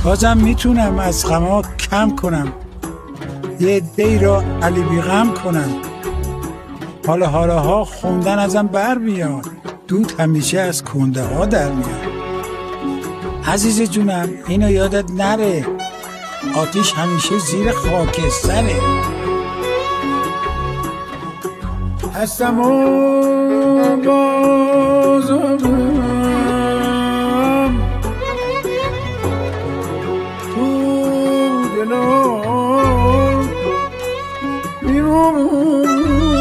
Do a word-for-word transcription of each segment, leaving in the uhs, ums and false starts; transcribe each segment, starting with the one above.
بازم میتونم از غما کم کنم، یه عده‌ای را علی بی غم کنم. حالا حالا ها خوندن ازم بر بیاد، دود همیشه از کنده ها در میاد. عزیز جونم اینو یادت نره، آتیش همیشه زیر خاکستره. هستم و بازم تو دلم میمونم.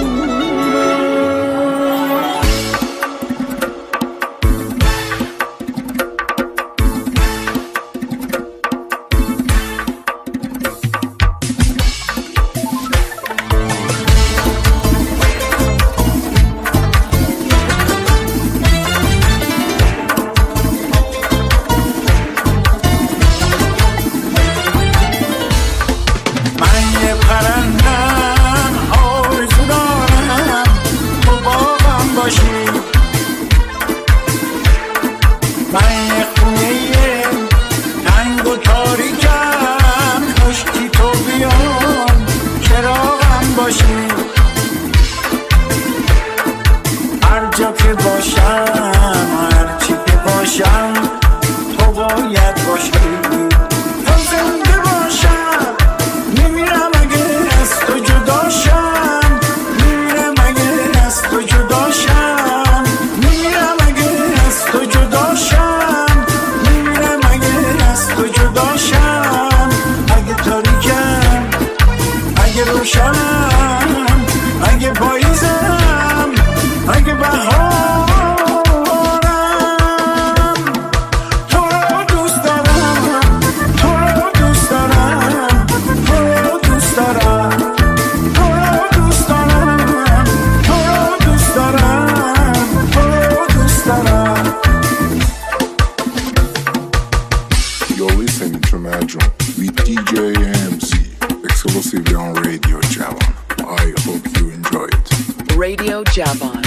Radio Javan.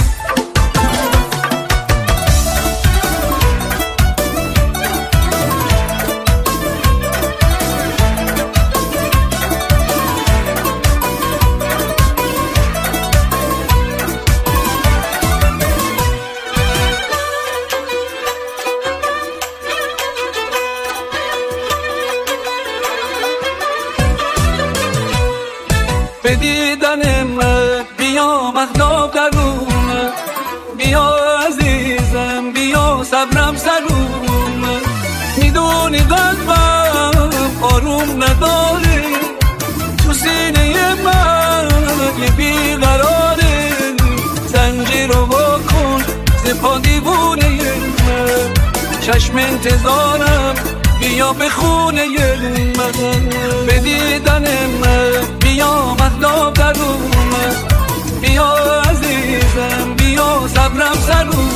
به دیدن من بیا مهتاب درون، بیا عزیزم بیا صبرم سرون. میدونی قلبم آروم نداره، تو سینه من یه بیقراره. زنجیر رو واکن زپا دیوونه من، چشم انتظارم بیا به خونه من. به دیدن من بیا مهتاب درون، بیا عزیزم بیا صبرم سرون.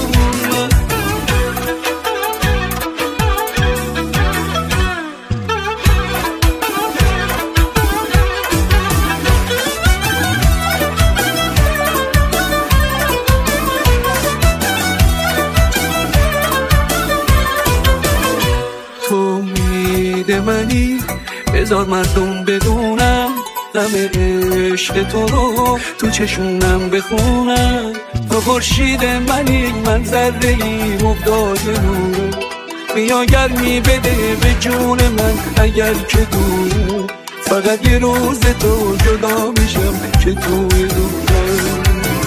تو امید منی بذار مردم بدونم، غم عشق تو رو تو چشونم بخونم. تو خورشید منی من ذره‌ای مبداد نورم، بیا گرمی بده به جون من اگر که دور. فقط یه روز تو جدا میشم که توی دورم.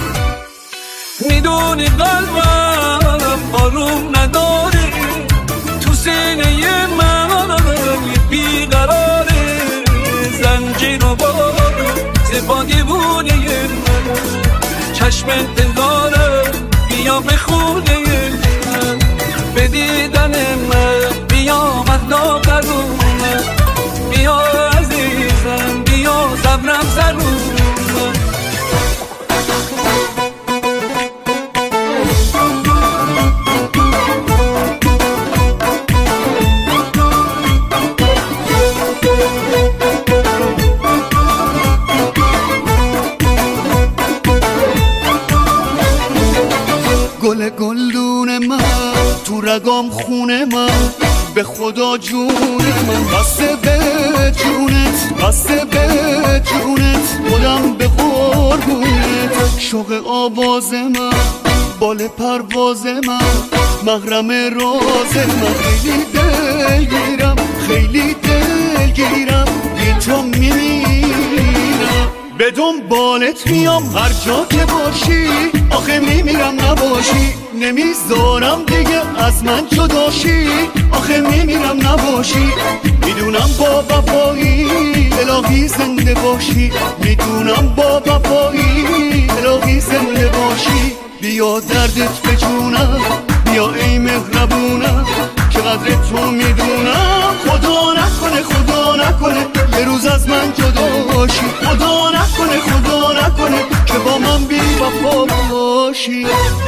میدونی قلبم آروم نداره، تو سینه من یه بیقراره. زنجیر و زبا دیوونه من، چشم انتظارم بیا به خونه من. به دیدن من بیا مهتاب درون، بیا عزیزم بیا صبرم سرون. گل گلدون من تو رگام خونه من، به خدا جون من بسته به جونت، بسته به جونت، خودم به قربونت. شوق آواز من، بال پرواز من، محرم راز من، خیلی دلگیرم، خیلی دلگیرم، بی تو میمیرم. به دنبالت میام هر جا که باشی، آخه میمیرم نباشی، نمیذارم دیگه از من جداشی، آخه میمیرم نباشی. میدونم با وفایی الهی زنده باشی، میدونم با وفایی الهی زنده باشی. بیا دردت به جونم، بیا ای مهربونم، که قدر تو میدونم. خدا نکنه خدا نکنه یه روز از من جدا باشی، خدا نکنه خدا نکنه که با من بی وفا باشی.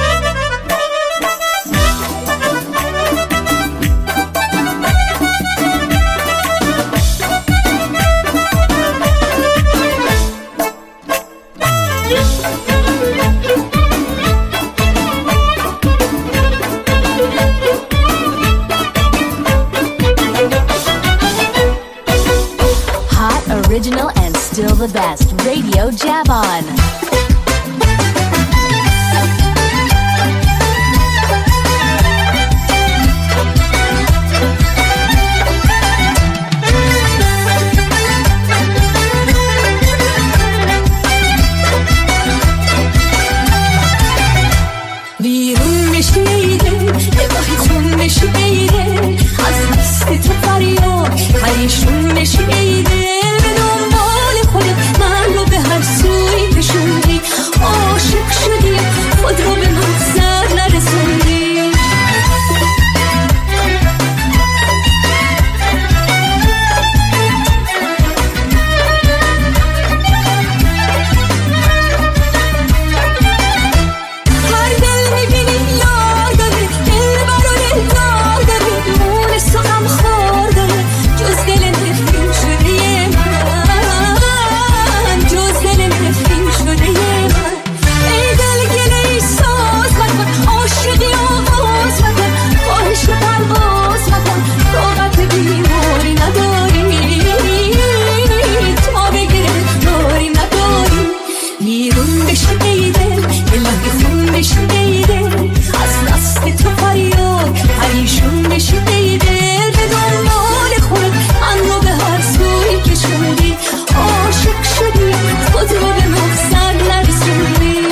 Original and still the best. Radio Javon. بیرون میشیده نگاهی خون میشیده، از دست تو فریاد پریشون میشیده. من رو به هر سوی کشوندی، عاشق شدی خود رو به مقصد نرسوندی. هر دل میبینی یار داره، دل برو دل دار داره، مونس و غم خور داره، جز دل نفرین شده من، جز دل نفرین شده من. ای دل گله ای ساز مکن، عاشقی آغاز مکن، خواهش پرواز مکن، طاقت بیماری نداری، تا بگیره داری نداری. بیرون بشی ای دل الهی خون بشی ای دل، از دست تو فریاد پریشون بشی ای دل. به دنبال خود من رو به هر سوی کشوندی، عاشق شدی خود رو به مقصد نرسوندی.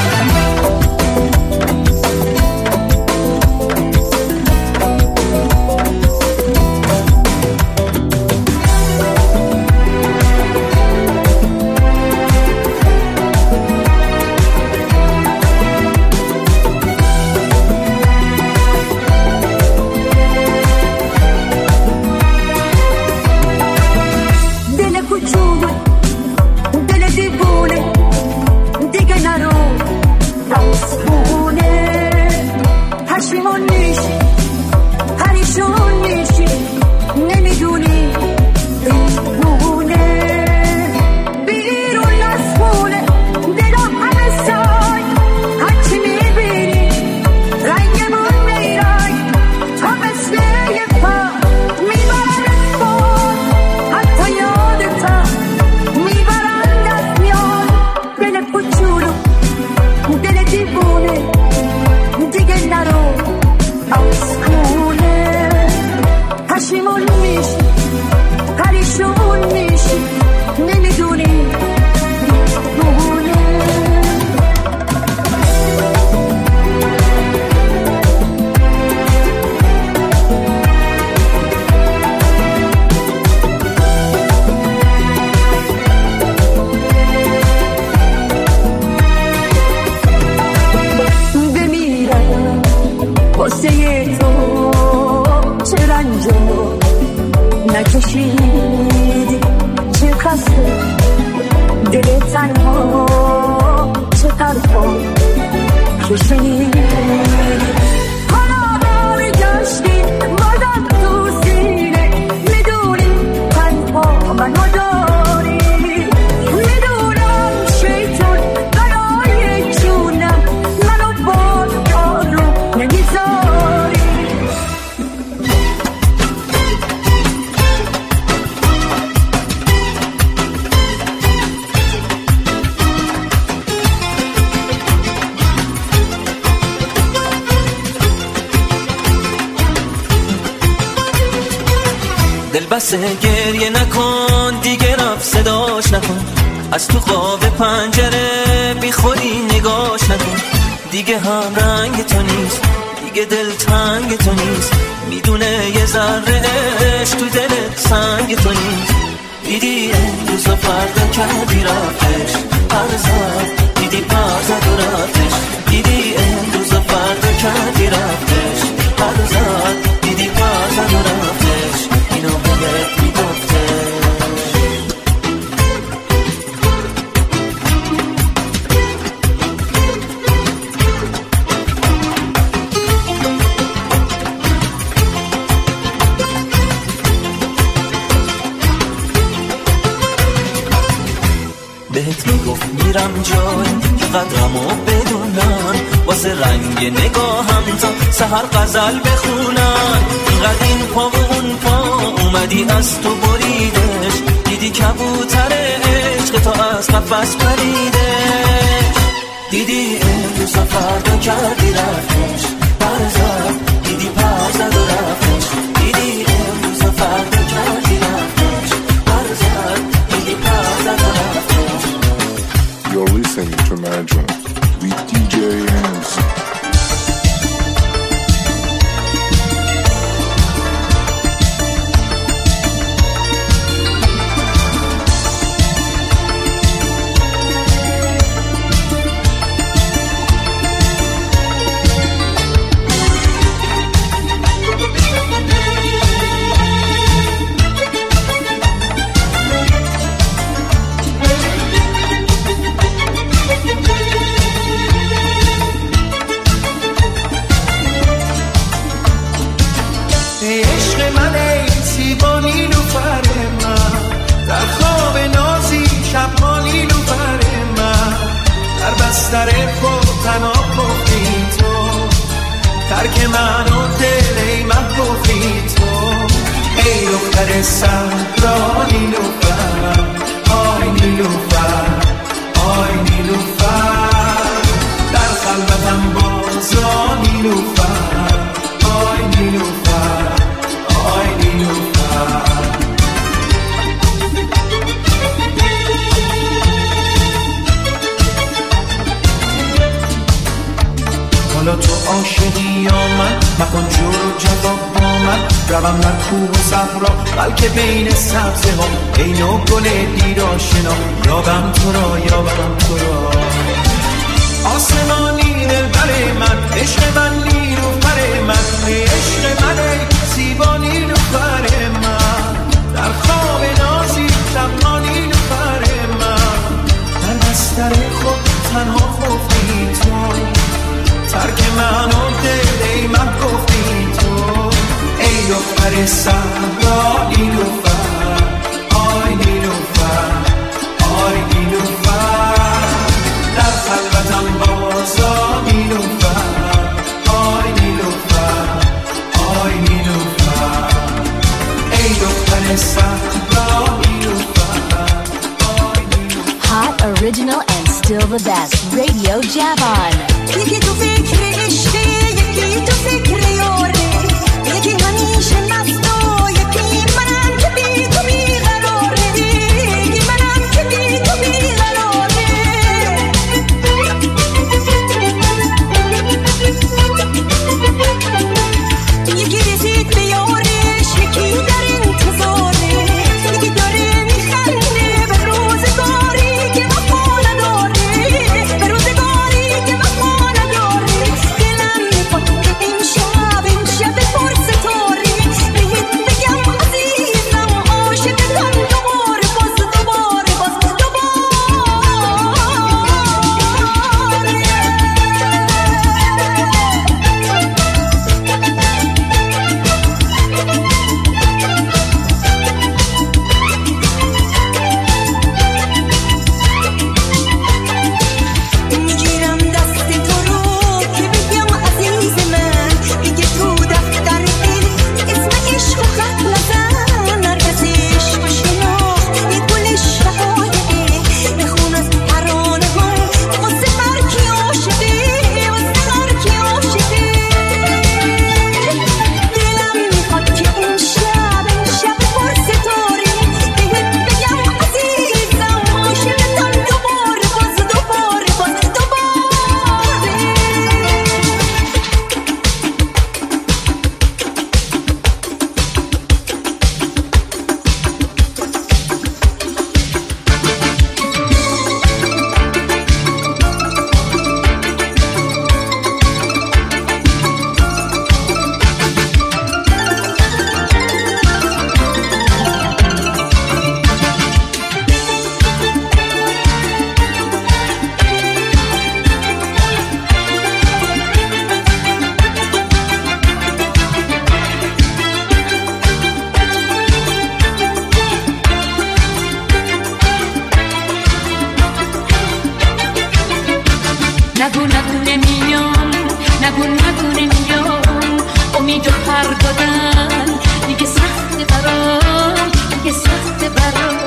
دل کوچولو، دل دیوونه، دیگه نرو از خونه. پشیمون میشی، پریشون میشی، نمیدونی دیوونه. بیرون از خونه دلم همه سای، هرچی میبینی رنگمون میرای، تا مثل یه پا میبرد باد، حتی یادتا میبرند از میاد. دل کوچولو، دل دیوونه، دیگه نرو از خونه. پشیمون میشی، پریشون میشی، نمیدونی دیوونه. بمیرم واسه تو، چه رنجو نکشیدی، چه خسته دل تنها، چه حرفا که شنیدی. حالا برگشتی بازم تو سینه، میدونی تنها منو داری، میدونم شیطون برای جونم منو باز آروم نمیذاری. دل بسه گریه نکن دیگه رفت صداش نکن از تو قاب پنجره بیخودی نگاش نکن دیگه هم رنگ تو نیست دیگه دل تنگ تو نیست میدونه یه ذره عشق تو دلت سنگ تو نیست دیدی امروز و فردا کردی رفتش پرزاد دیدی پرزاد و رفتش دیدی امروز و فردا کردی رفتش پرزاد دیدی پرزاد و رفتش اینو بهت میگفته بهت میگفت میرم جای که قدرمو بدونن واسه رنگ نگاهم تا سحر غزل بخونن اینقدر این پا و اون پا اومدی از تو بریدش دیدی کبوتر عشق تو از قفس پریدش دیدی امروز و فردا کردی رفتش پرزاد دیدی پرزاد و رفتش دیدی امروز و فردا کردی رفتش پرزاد دیدی پرزاد و رفتش. You're listening to Imagine with دی جی Enz. بستر خود تنها گفتی تو ترک من و دل من گفتی تو ای دختر صحرا نیلوفر آی نیلوفر آی نیلوفر در قلبتم بازا نیلوفر آی نیلوفر آی نیلوفر حالا تو عاشقی یا من مکن جور و جواب با من روم در کوه و صحرا بلکه بین سبزه ها ای نو گل دید آشنا یابم تو را یابم تو را آسمانی دلبر من عشق من نیلوفر من عشق من ای زیبا نیلوفر من در خواب نازی شبها نیلوفر من در بستر خود تنها خفتی تو ترک من و دل من گفتی تو ای دختر صحرا نیلوفر آی نیلوفر آی نیلوفر در قلبتم بازا نیلوفر آی نیلوفر آی نیلوفر ای دختر صحرا نیلوفر آی نیلوفر. Hot, original and still the best. Radio Javon. یکی تو فکر عشقه یکی تو فکر یاره یکی همیشه مست و یکی منم که بی تو بیقراره یکی منم که بی تو بیقراره یکی رسید به یارش یکی در انتظاره یکی داره میخنده به روزگاری که وفا نداره به روزگاری که وفا دادن دیگه سخت برام، دیگه سخت برام.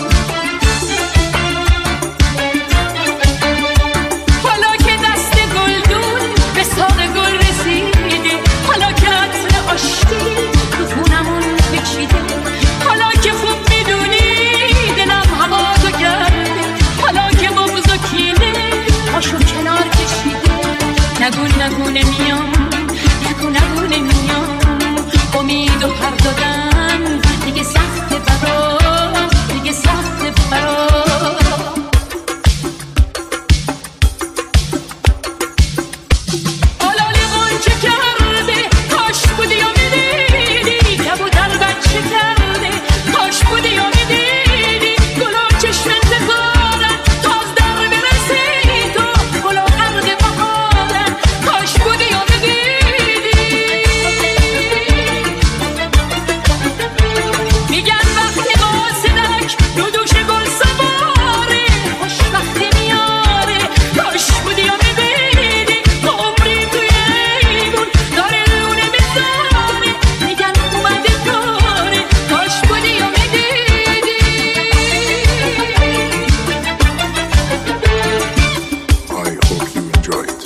حالا که دست گلدون به ساق گل رسیده، حالا که عطر آشتی تو خونمون بچیده، حالا که خوب میدونی دلم هوا تو کرده، حالا که بغض و کینه پاشو کنار کشیده. نگو نگو نمیام، نگو نگو نمیام، امید و پر دادن دیگه سخت برام، دیگه سخت برام. آلالی غنچه کرده کاش بودی و میدیدی، کبوتر بچه کرده کاش بودی و میدیدی، گلو چشم انتظارن تاز در برسی تو، گلو عرق بهارن کاش بودی و میدیدی. میگن وقتی قاصدک رو دوش گل سواره، خوش وقتی میاره کاش بودی و میدیدی، عمری توی ایمون داره رونه میذاره، میگن اومده داره کاش بودی و میدیدی. I hope you enjoy it.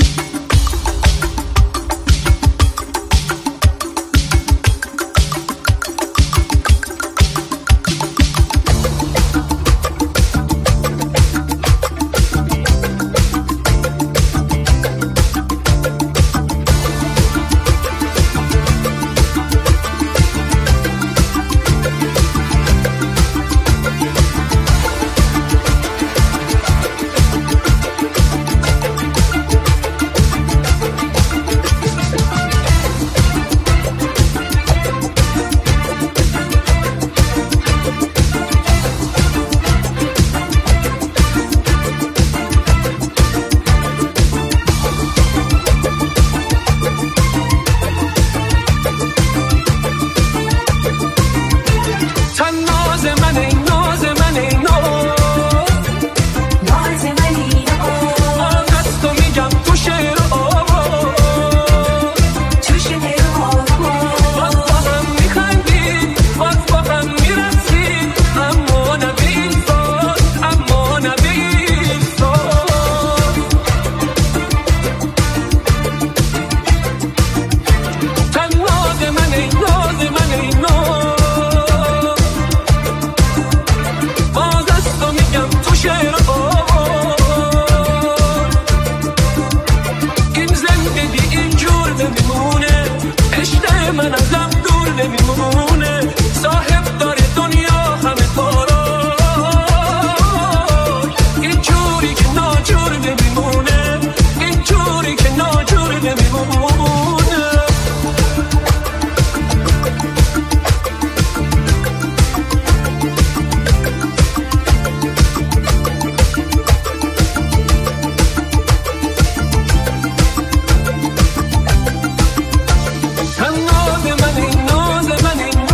تن ناز من ای ناز من ای ناز، ناز منی آن از تو میگم تو شعر و آواز، تو شعر و آواز. باز با هم میخندیم باز با هم میرسیم، اما نه به این ساز، اما نه به این ساز. تن ناز من ای ناز من ای ناز، باز از تو میگم تو شعر و آواز، این زندگی اینجور نمیمونه، عشق من ازم دور نمیمونه، صاحب داره دنیا همه کارا، اینجوری که ناجور نمیمونه، اینجوری که ناجور نمیمونه. تن ناز من ای ناز من ای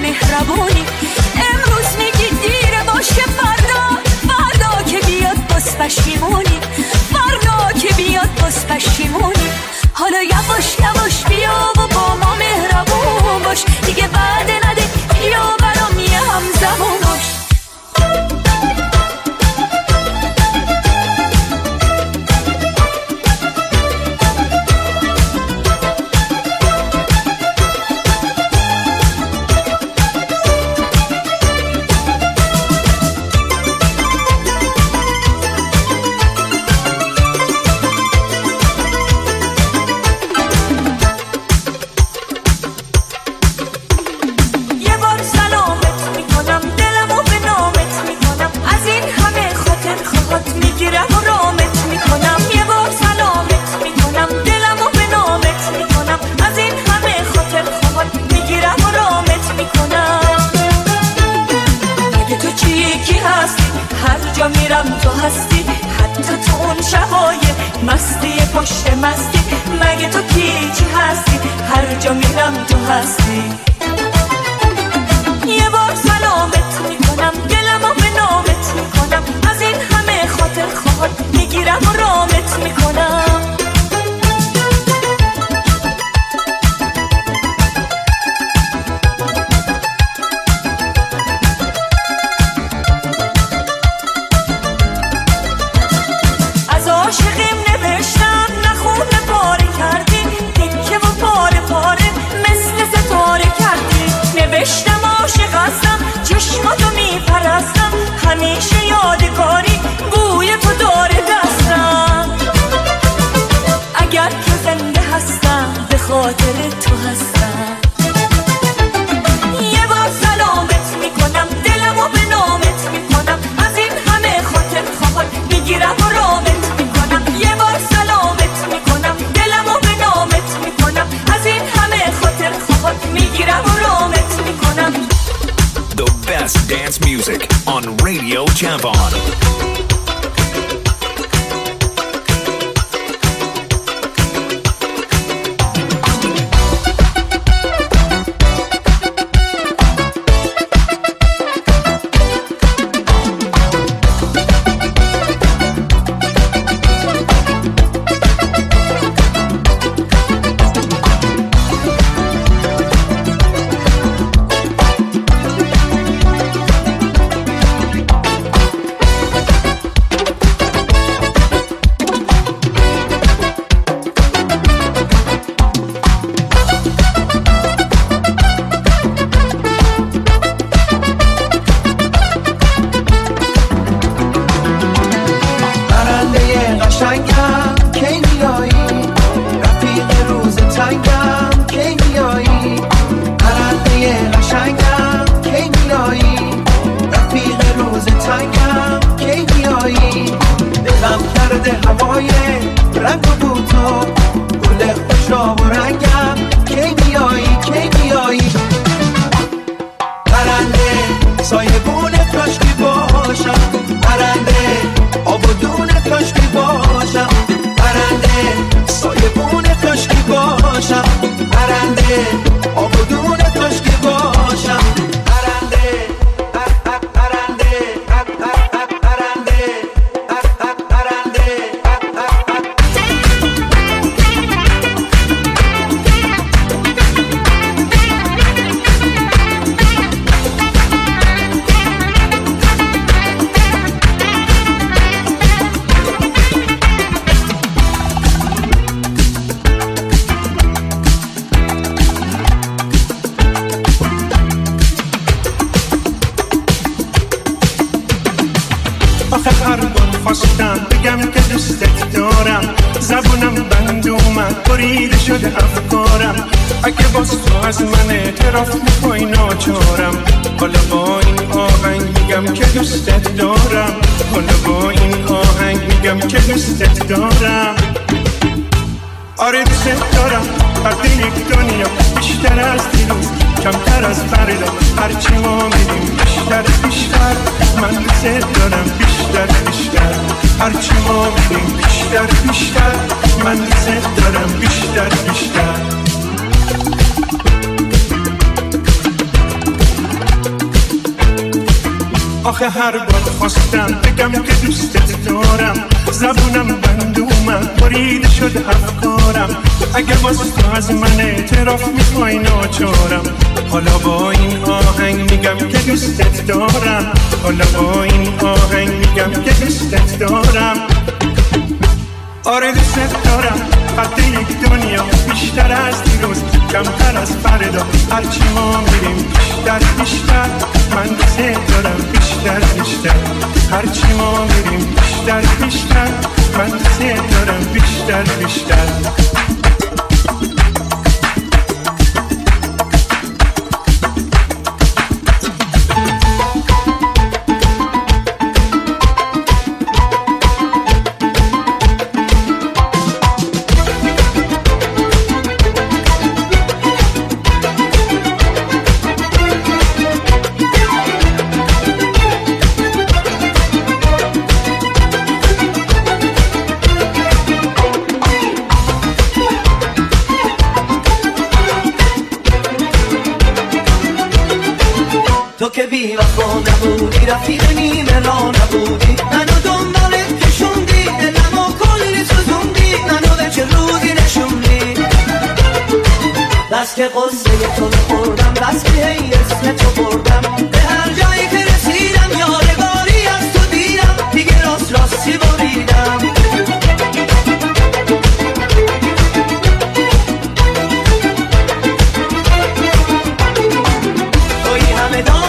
مهربونی. امروز میگی دیره باشه، فردا فردا که بیاد باز پشیمونی، فردا که بیاد باز پشیمونی. حالا یواش یواش بیا و با ما مهربون باش، دیگه وعده نده بیا برام یه همزمان باش. میرم تو هستی، حتی تو اون شبای مستی پشت مستی. مگه تو کی چی هستی؟ هر جا میرم تو هستی. یه بار سلامت میکنم، دلمو به نامت میکنم، از این همه خاطر خواهد میگیرم و رامت میکنم. همیشه یادگاری بوی تو داره دستم. اگر که زنده هستم به خاطر تو هستم. یه بار سلامت میکنم، دلمو به نامت میکنم، از این همه خاطر خواهد میگیرم و رامت میکنم. یه بار سلامت میکنم، دلمو به نامت میکنم، از این همه خاطر خواهد میگیرم و رامت میکنم. The best dance music on Radio Javon. آخه هر بار خواستم بگم که دوستت دارم، زبونم بند اومد بریده شد افکارم. اگه باز تو از من اعتراف میخوای ناچارم، حالا با این آهنگ میگم که دوستت دارم، حالا با این آهنگ میگم که دوستت دارم. آره دوستت دارم، قد یک دنیا بیشتر از دیروز، کمتر از فردا. هرچی ما میریم بیشتر بیشتر، من دوستت دارم بیشتر بیشتر. هرچی ما میریم بیشتر بیشتر، من دوستت دارم بیشتر بیشتر. که بی وفا نبودی، رفیق نیمه را نبودی، منو دنبالت کشوندی، دلمو کلی سوزوندی، منو به چه روزی نشوندی. بس که قصه تو خوردم، بس که هی اسم تو بردم، به هر جایی که رسیدم یادگاری از تو دیدم، دیگه راست راستی بریدم. توی همه دار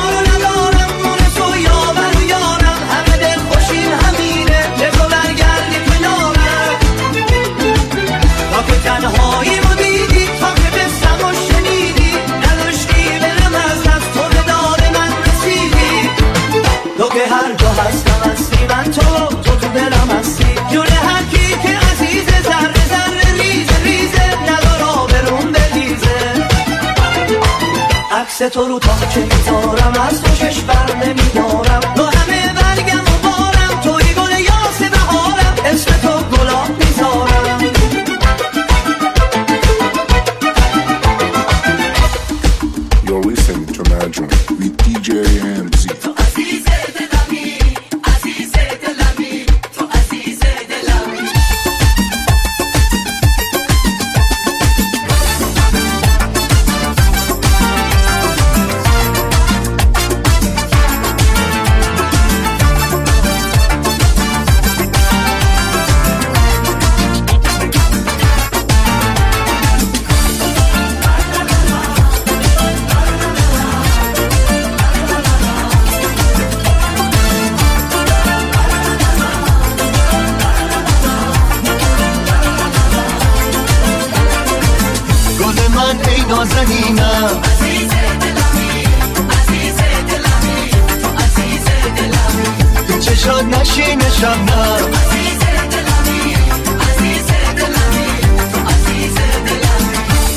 تنهایی رو دیدی، تا که بستم و شنیدی، نداشتی برم از دست تو به داد من رسیدی. تو که هر جا هستم هستی، من تو تو تو دلم هستی، جون هر کی که عزیزه، ذره ذره ریزه ریزه، ندار آبرون بریزه. عکس تو رو تا چه میذارم، از تو شش بر نمیدارم، تو همه برگم و بارم، توی گل یاس بهارم، اسم تو گلاب میذارم. You're listening to Imagine with D J Hamzy. تو عزیز دلمی، عزیز دلمی، تو عزیز دلمی. نازنینم، عزیز دلمی، عزیز دلمی، تو عزیز دلمی. تو چشات نشین شبنم، عزیز دلمی، عزیز دلمی، تو عزیز دلمی.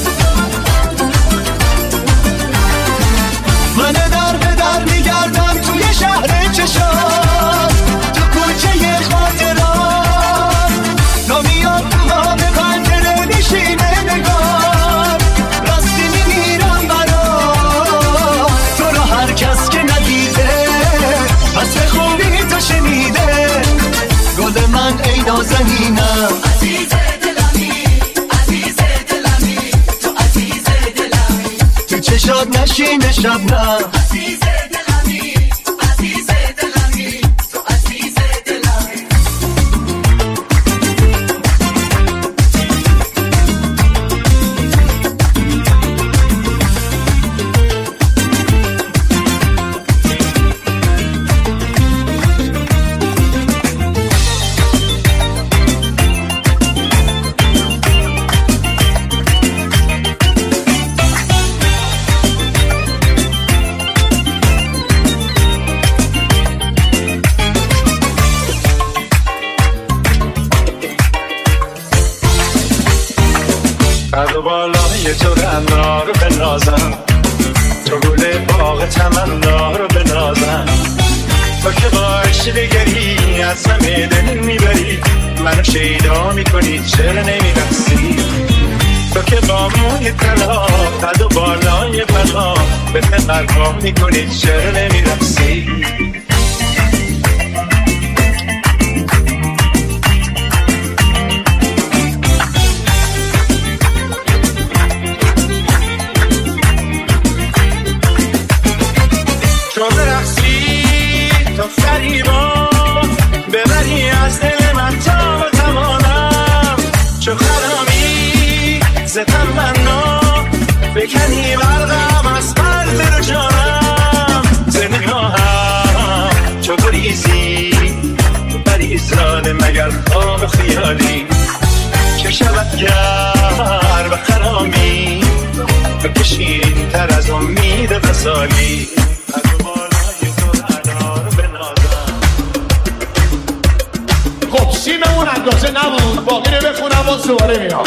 من در به در میگردم توی شهر چشات، تو کوچه خاطرات، تا میاد تو آب پنجره نشینه نگار، راستی میمیرم برات، تو رو هر کس که ندیده پس به خوبی تو شنیده. گل من ای نازنینم، عزیز دلمی، عزیز دلمی، تو عزیز دلمی. تو چشات نشین شبنم، عزیز دلمی، عزیز دلمی، تو عزیز دلمی. قد و بالای تو رعنا رو بنازم، تو گل باغ تمنا رو بنازم، تو که با عشق دگری از همه دل میبری، منو شیدا میکنی چرا نمیرسی. تو که با موی طلا قد و بالای بلا به من قربان میکنی چرا نمیرسی. با فریبات ببری از دل من تا بتوانم چو خرامی ز تمنا بکنی برقم از قلب رو جانم ز نگاهم چو گریزی پریزاد مگر خواب خیالی که شود گر و خرامی تو که شیرین تر از امید وصالی از بالای تو انار بنازم. خب سیممون اندازه نبود باقی رو بخونم و دوباره میام.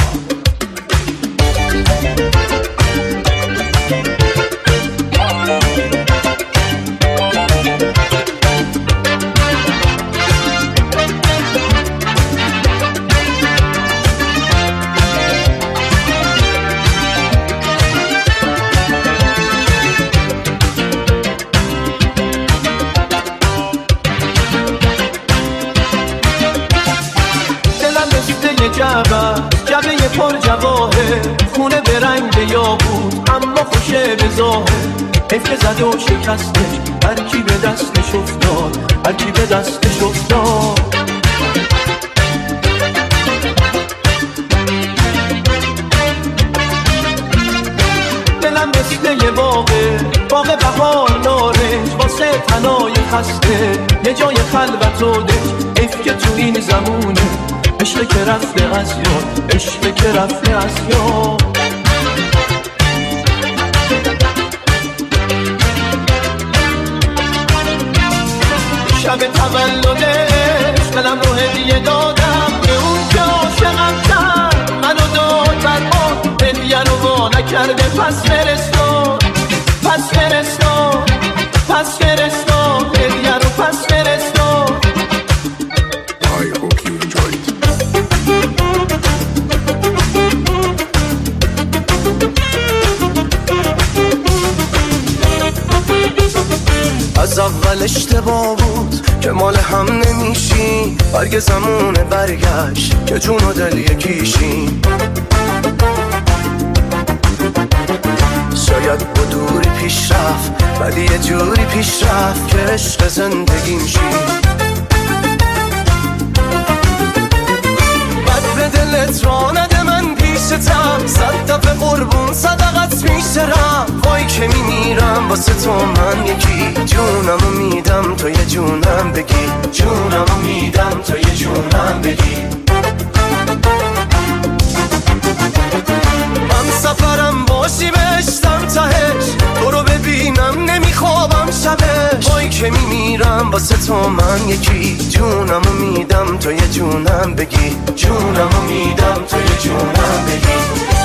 جبه پر جواهه خونه به رنگ یاقوت اما خوشه به ظاهر افله زده و شکستش هر کی به دستش افتاد هر کی به دستش افتاد دلم مثل یه باغه باغ بهار نارنج واسه تنای خسته یه جای خلوت و دش اف که تو این زمونه عشق که رفته از یاد عشق که رفته از یاد شب تولدش دلم رو هدیه دادم به اون که عاشقم کرد منو داد بر ما هدیه رو وا نکرده پس فرستاد پس فرستاد پس فرستاد هدیه رو پس فرستاد. I hope you enjoyed it. از اول اشتباه بود که مال هم نمیشی برگ زمونه برگشت که جون و دل یکیشی شاید با دوری پیش رفت ولی یه جوری پیش رفت که عشق زندگیم شی بد به دلت را نده من پیشتم صد دفعه قربون صدقت میشرم وای که میمیرم واسه تو من یکی جونمو میدم تو یه جونم بگی جونمو میدم تو یه جونم بگی من سفرم باشی بهشتم تهش تو رو ببینم نمیخوابم شبش وای که میمیرم واسه تو من یکی جونمو میدم تو یه جونم بگی جونمو میدم تو یه جونم بگی.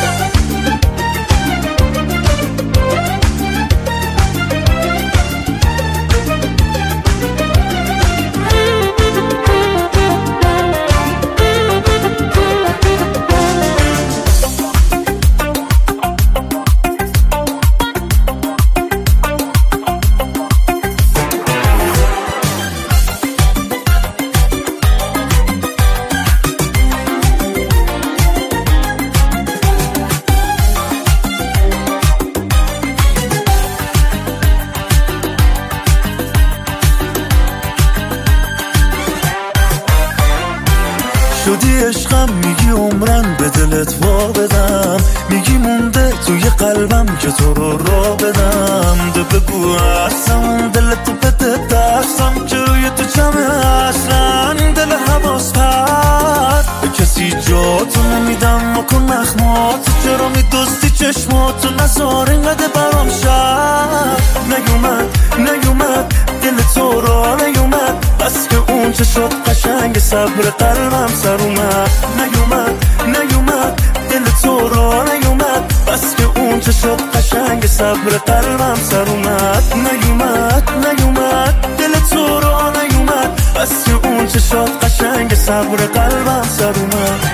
شدی عشقم میگی عمرن به دلت وا بدم میگی مونده توی قلبم که تو رو را بدم ده بگو اصلا دلتو بده دستم که روی تو جمعه اصلا دل حواس پرد به کسی جاتو نمیدم مکن نخمات چرا میدوستی چشماتو نزار اینقدر برام شد نیومد نیومد دل تو را نیومد بس که اون چه شد قشنگ صبر قلبم سر اومد نیومد نیومد دل تو را نیومد بس که اون چه شد قشنگ صبر قلبم سر اومد نیومد نیومد دل تو را نیومد بس که اون چه شد قشنگ صبر قلبم سر اومد.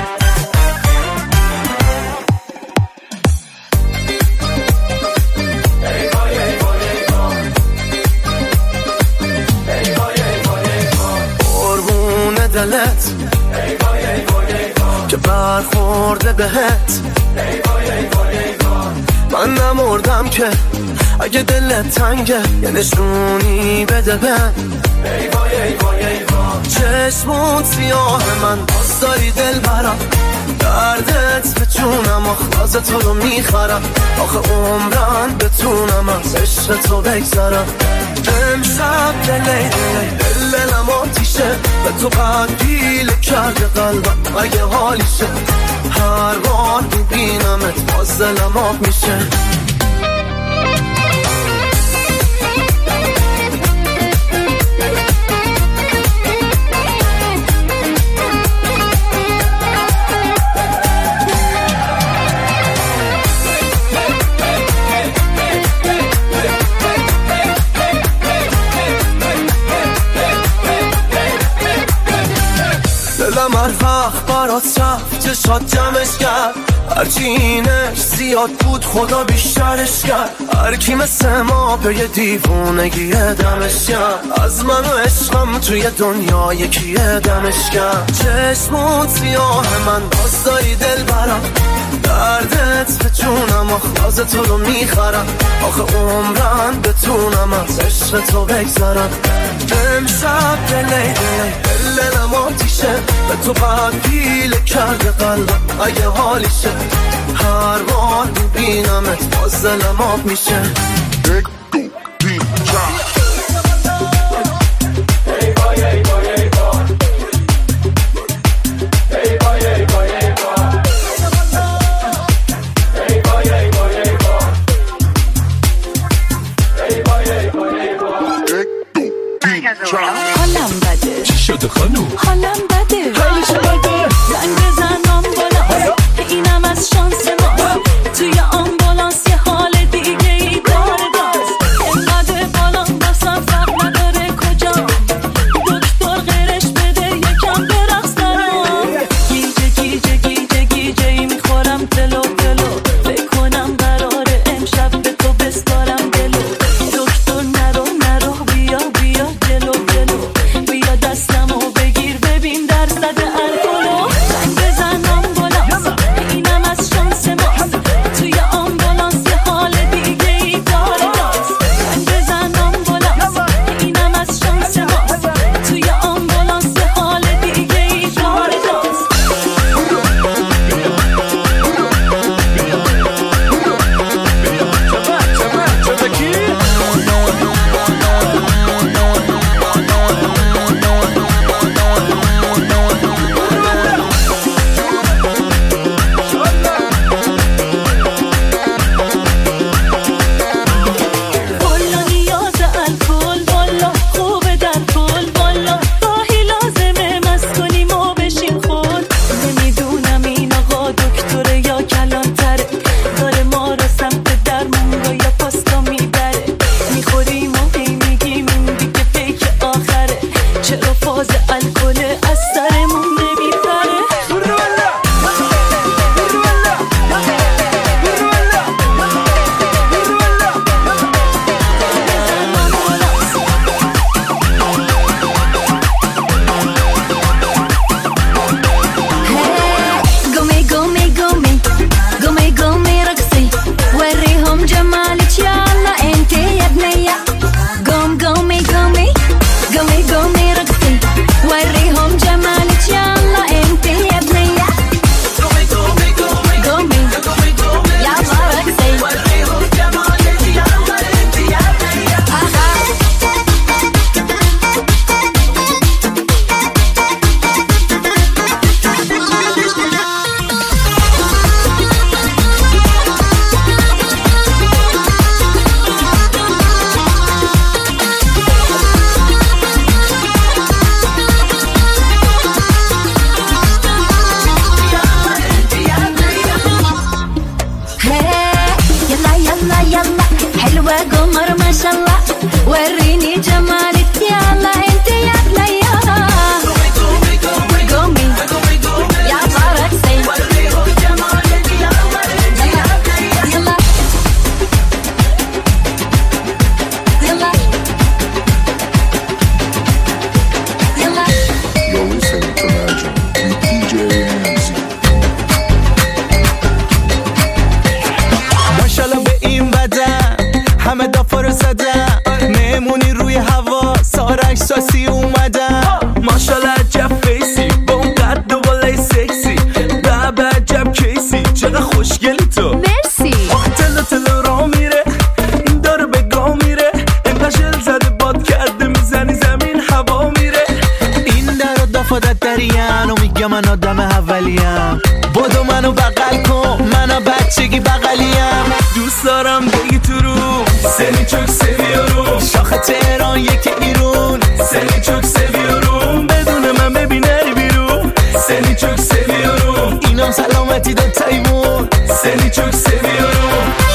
دلت که برخورده بهت من نمردم که اگه دلت تنگه یه نشونی بده به ای وای ای وای ای وای چشمون سیاه من باز داری دل برم دردت به جونم اخلاص تو رو میخرم آخه عمرن بتونم از عشق تو بگذرم امشب دلی دلی دل دلم آتیشه به تو قد پیله کرده قلبم اگه حالیشه هر بار میبینمت باز دلم آب میشه دلم هر وقت برات رفت چشات جمعش کرد هرچی اینش زیاد بود خدا بیشترش کرد هر کی مثل ما به یه دیوونگی دمش کرد از من و عشقم توی دنیا یکی دمش کرد چشمون سیاه من باز داری دل برم دردت به جونم اخلاص تو رو میخرم آخه عمرن بتونم از عشق تو بگذرم امشب دلی دلی دل دلم آتیشه به تو قد پیله کرده قلبم اگه حالیشه هر بار میبینمت باز دلم آب میشه حالم بده چی شده خانوم حالم بده حالش بده زنگ بزن آمبولانس اینم از شانس ما توی آمبولانس یه حال دیگه ای داره داست اینقدر بالان باسم فرق نداره کجا دکتر غیرش بده یکم برقص دارم گیجه گیجه گیجه گیجه ای میخورم تلو تلو فکر کنم قراره امشب به تو بسپارم دلو دکتر نرو نرو بیا بیا جلو جلو بیا دستمو بگیر ببین درصد الکلو زنگ بزن آمبولانس اینم از شانس ماست توی آمبولانس یه حال دیگه ای داره داست زنگ بزن آمبولانس اینم از شانس ماست توی آمبولانس یه حال دیگه ای داره داست والا نیاز الکل والا خوبه در کل والا گاهی لازمه مست کنیم و بشیم خود نمیدونم این آقا دکتره یا کلانتره داره ما رو سمت درمون رو یا پاستا میبره میخوریم و هی میگیم این دیگه فیک آخره چرا فاز الکل از سرمون نمیپره قومي قومي قومي قومي قومي رقصي وريهم جمالك يلا انت يا بنية قوم قومي قومي قومي قومي رقصي وريهم جمالك يلا انت يا بنية قومي قومي قومي قومي يلا رقصي وريهم جمالك يلا انت يا بنية يلا يلا يلا حلوة قمر ما شاء الله وريني جمالك يلا انت يا بنية قومي قومي يلا رقصي وريهم جمالك يلا انت يا بنية يلا يلا يلا You're listening to Magic with دی جی Ramsey. ماشالله به این بدن همه دافا رو زدن مهمونی روی هوا بار احساسی اومدم ماشالله عجب فیسی با اون قد و بالای سکسی بابا عجب کیسی چقدر خوشگلی تو مرسی آخه تلو تلو را میره این داره به گاه میره انقدر شل زده باد کرده میزنی زمین هوا میره این در و دفادت دریم و میگه من آدم اولیم بدو منو بغل کن منو بچگی بغلیم دوست دارم بگی تو رو سنی چوک سویارو شاخ تهران یکی ایرون سنی چوک سویارو بدون من ببین نری بیرون سنی چوک سویارو اینم سلامتی دو تایمون سنی چوک سویارو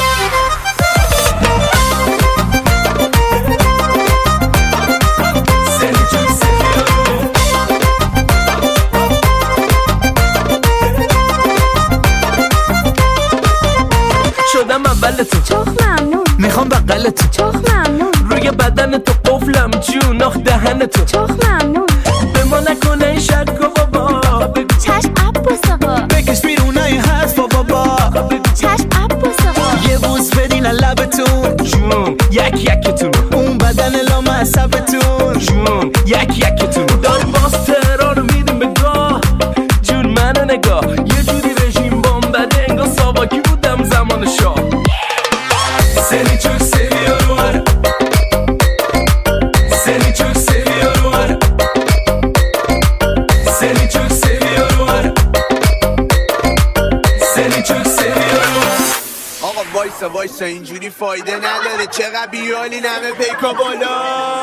شدم اول تو چخ ممنون میخوام بغل تو چخ ممنون روی بدن تو قفلم جون آخ دهن تو چخ ممنون به ما نکنه این شک و بابا بگو چشم عباس آقا بکش بیرون این حرف و بابا چشم عباس آقا یه بوس بدین لبتون جون یک یکتون اون بدن لام عصبتون جون یک یکتون داریم باز تهران رو میدیم به گاه جون منو نگاه یه جوری رژیم بام بده انگار ساواکی بودم زمان شاه سنی چوک سویارو سنی چوک سویارو سنی چوک سویارو سنی چوک سویارو آقا وایسا وایسا اینجوری فایده نداره چقدر بیالی نمه پیکا بالا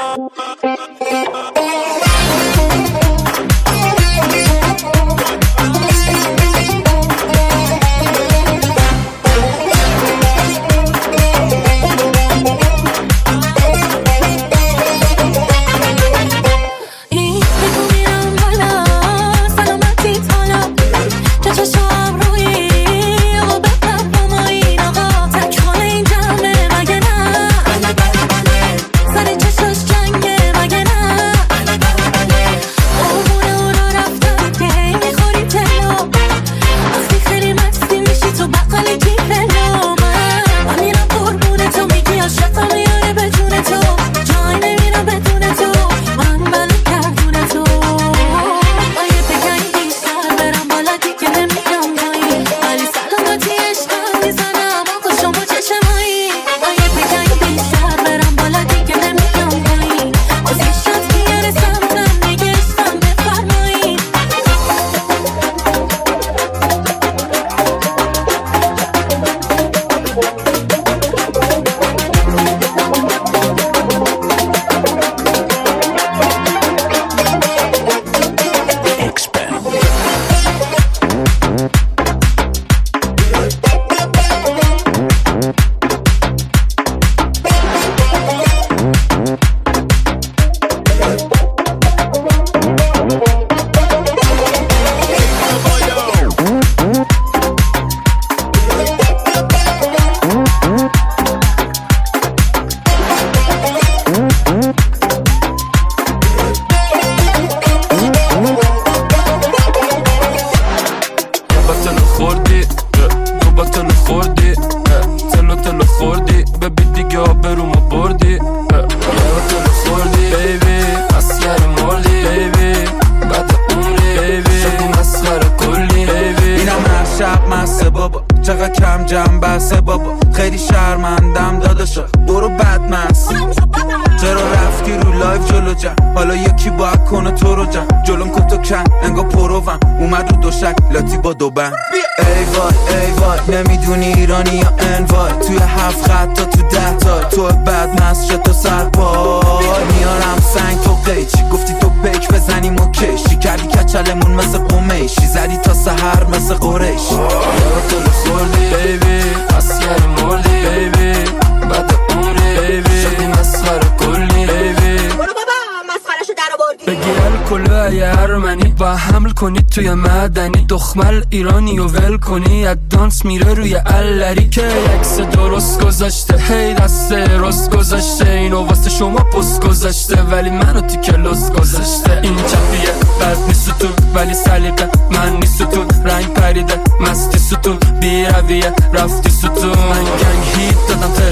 ای وای ای وای نمیدونی ایرانی یا انوای توی هفت خط تا تو ده تا تو بعد مست شد تو سرپای میارم سنگ تو قیچی گفتی تو پیک بزنیم و کشی کردی کچلمون مثل قمیشی زدی تا سحر مثل قریشی یارو تو خوردی بیبی اسیر مردی بیبی بعد عمری بیبی شدی مسخره کلی بیبی برو بابا مسخرشو در آوردی بگی الکل یه ارمنی و حمل کنید توی مدنی دخمل ایرانی و ول کنی از دانس میره روی الری که یکس درست گذاشته هی دست رست گذاشته اینو واسه شما پست گذاشته ولی منو تی کلاس گذاشته این چپیه بد نیست ستون ولی سلیقه من نیست ستون رنگ پریده مستی ستون بی رویه رفتی ستون من گنگ هیت دادم ترکی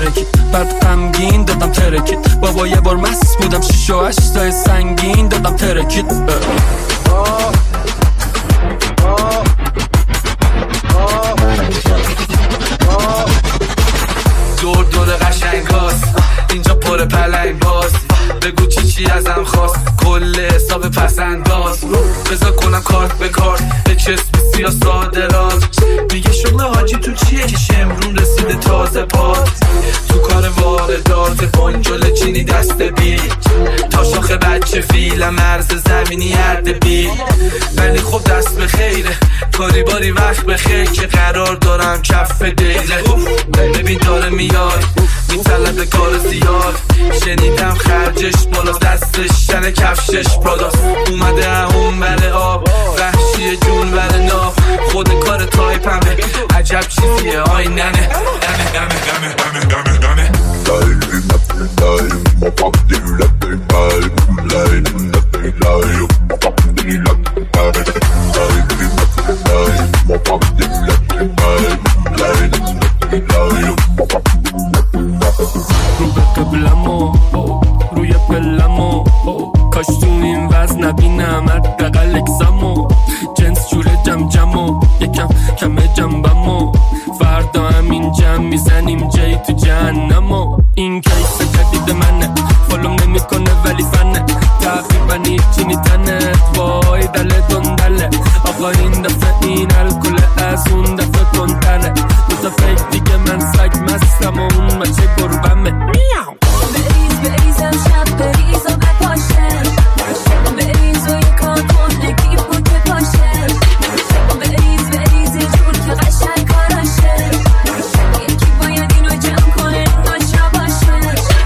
بعد غمگین دادم ترکید. بابا یه بار مست بودم شیش و هشتای سنگین دادم ترکید. دور دور قشنگ هاست اینجا پر پلنگ باز. بگو چی چی ازم خواست کل حساب پسنداز. بذار کنم کارت به کارت اکس بیسی یا صادرات. میگه شغل حاجی تو چیه که شمرون رسیده تازه پات. تو کار واردات بنجل چینی دست بی تا شاخه بچه فیلم مرز زمینی هرد بی. ولی خب دست به خیره کاری باری وقت به خیر که قرار دارم کف دیره. ببین داره میاد میطلب کار زیاد. شنیدم خرجش بالا دستش تن کفشش پراداست. اومده هم بره آب وحشی جون بره ناف. خود کار تایپ همه عجب چیزیه آی ننه نمه نمه نمه نمه نمه نمه رو به قبلمو روی پلمو کاش تو این وزن نبینم حداقل اکسمو. جنس جوره جم جمو یکم کمه جنبمو. فردا همین جمع میزنیم جایی تو جهنمو. این کیس جدید منه فالوم نمی کنه ولی فنه. تقریبا هیچی نیتنه وای دله دندله. آقا این دفعه این الکل از اون دفعه کنتنه. دو تا فکر دیگه من سگ مستم و اون مچه گربمه. میاو بریز بریزم شب بریز و بپاشه. بریز و یک کار کن نگیب بود که پاشه. بریز بریز یه جور که قشنگ کاراشه. یکی باید اینو جمع کنه ناچه باشه.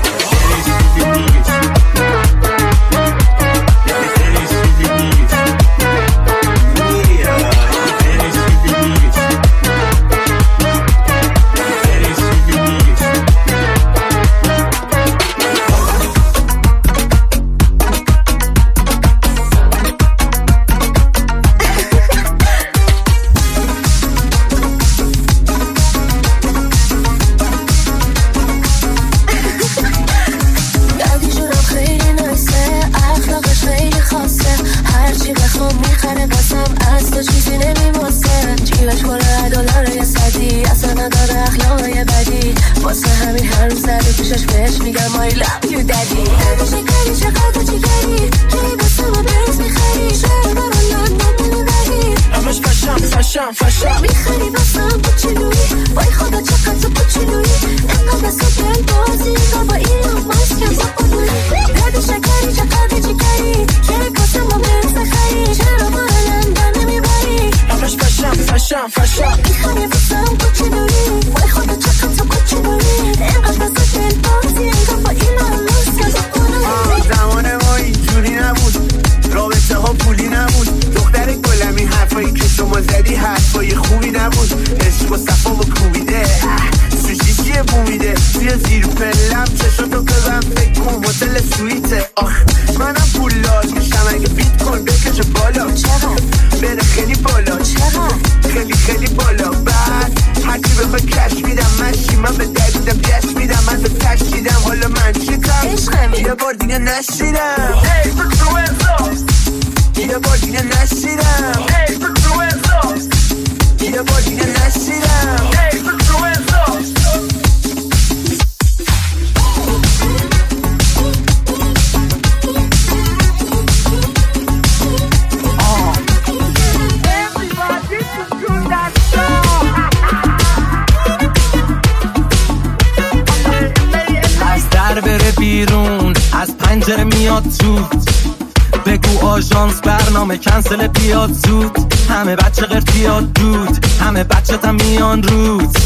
آژانس برنامه کنسل بیاد زود. همه بچه قرتیاد دود همه بچه تا میان رود.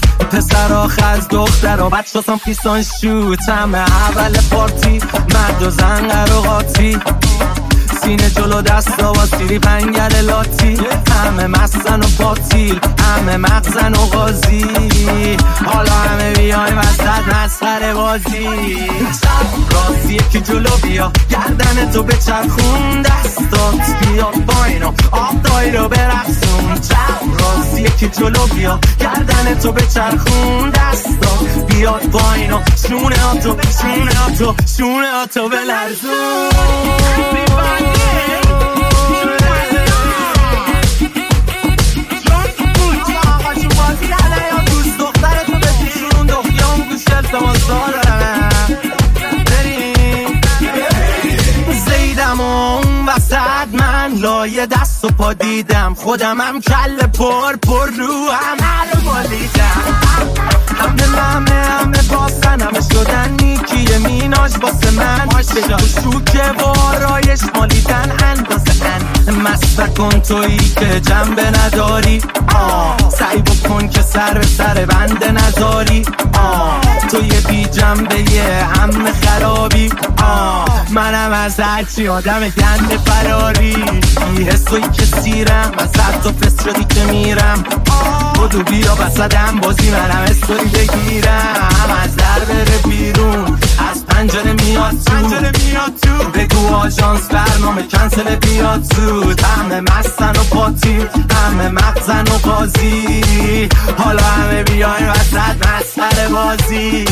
پسر آخه از دختر و بچه هستم پیسان شوت. همه اول پارتی مرد و زن قراغاتی. سینه جلو دست و سیری پنگل لاتی. همه مستن و باطیل همه مغزن و غازی. حالا همه بیایم وسط مسخره بازی. راستیه که جلو بیا گردن تو به چرخون، دستات بیاد پایین و آب دایی رو برقصون. راستیه که جلو بیا گردن تو به چرخون، دستات بیاد پایین و شونه ها تو شونه ها تو شونه ها تو بلرزون. زیدم و اون وسط من لایه دست و پا دیدم، خودم هم کل پر پر رو هم حل بالیدم. همه همه همه باسن همه شدن نیکیه میناش باسه من، به شوکه و آرایش مالیدن اندازه ان. مست کن تویی که جنبه نداری، آه سعی بکن که سر به سر بنده نذاری، آه توی بی جنبه یه همه خرابی، آه منم از هرچی آدم گنده فراری. بی حسوی که سیرم از حد و فس شدی که میرم، بودو بیا بسدم بازی منم استوری بگیرم. از در بره بیرون از پنجره میاد تو، بگو آژانس برنامه کنسل بیاد زود. همه مستن و پاتی همه مغزن و قاضی، حالا همه بیاین وسط مسخره بازی.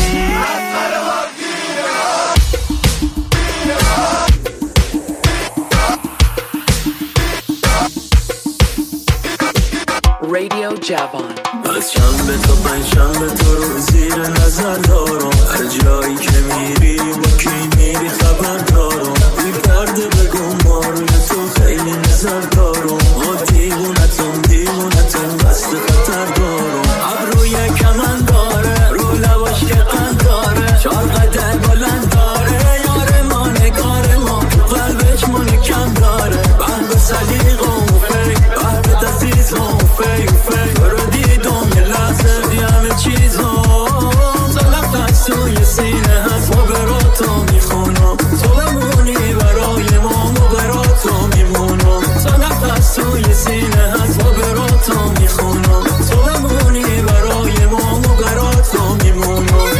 رادیو جوان. از شنبه تا پنجشنبه تو رو زیر نظر دارم، هر جایی که میری با کی میری خبر دارم. بی پرده بگو ما روی تو خیلی نظر دارم، ما دیوونتم دیوونتم بست خطر دارم. ابروی کمن داره رو لباش که قند داره، چار قدر بلند داره، یار ما نگار ما تو قلبش مونی کم داره. بند صدیق و فیک بند عزیز و فیک فیک رو دیدم یه لحظه دی همه چیزم زلف توی سینه هست ما براتو میخونم، تو بمونی برای ما ما براتو میمونم. زلف توی سینه هست ما براتو میخونم، تو بمونی برای ما ما براتو میمونم.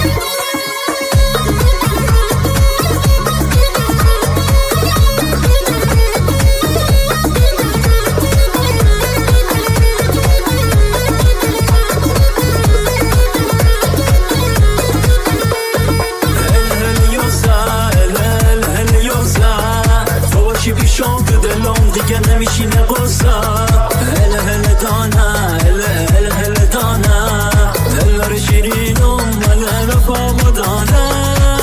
بیشون که دلم دیگه نمیشینه قصه. هله هله دانه هله هله هله دانه هله شیرینم هله وفا دانه.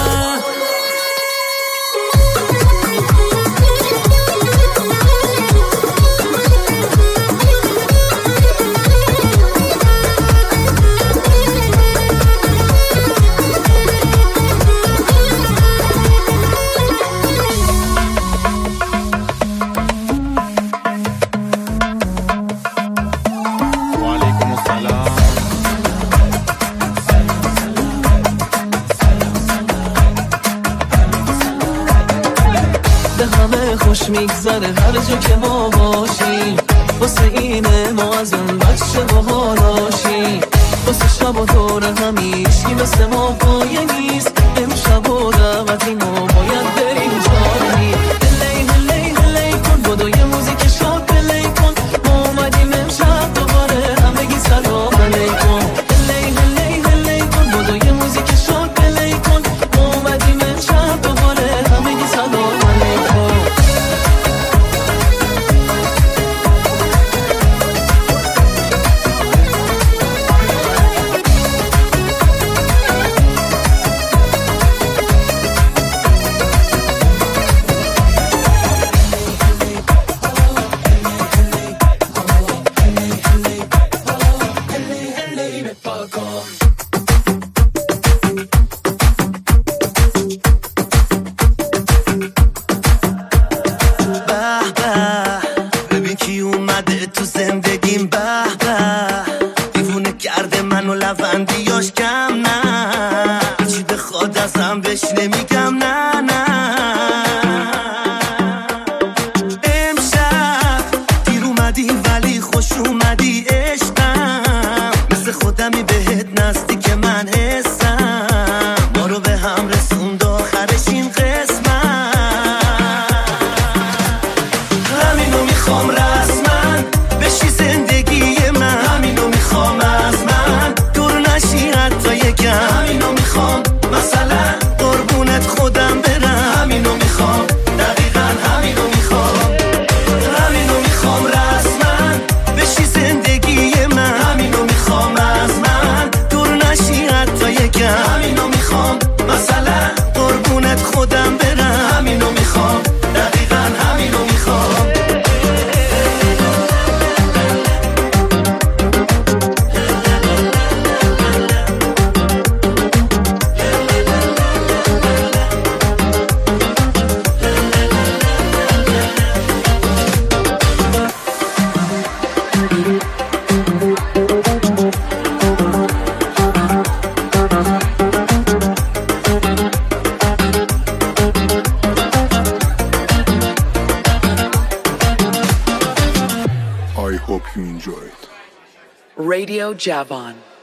خوش میگذره هر جا که ما باشیم، واسه اینه ما از اون بچه با حالاشیم. واسه شب و دور همیشی مثل ما پایه نیست، امشب و دعوتی ما باید بریم جایی. هلی هلی هلی کن بدو یه موزیک شاد پلی کن، ما اومدیم امشب دوباره همگی سلام علیکم. هلی هلی هلی کن بدو یه موزیک شاد پلی کن، ما اومدیم امشب دوباره همگی سلام علیکم. مثلا قربونت خودم برم همینو میخوام دقیقا همینو میخوام I hope you enjoyed. Radio Javon.